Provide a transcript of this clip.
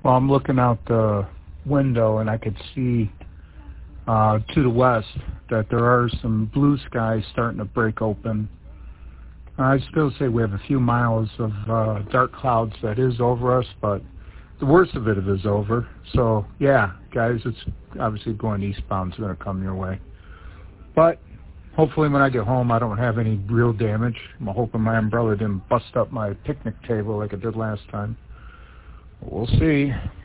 Well, I'm looking out the window and I could see to the west that there are some blue skies starting to break open. I'd still say we have a few miles of dark clouds that is over us, but the worst of it is over. So, yeah, guys, it's obviously going eastbound is going to come your way. But hopefully when I get home, I don't have any real damage. I'm hoping my umbrella didn't bust up my picnic table like it did last time. We'll see.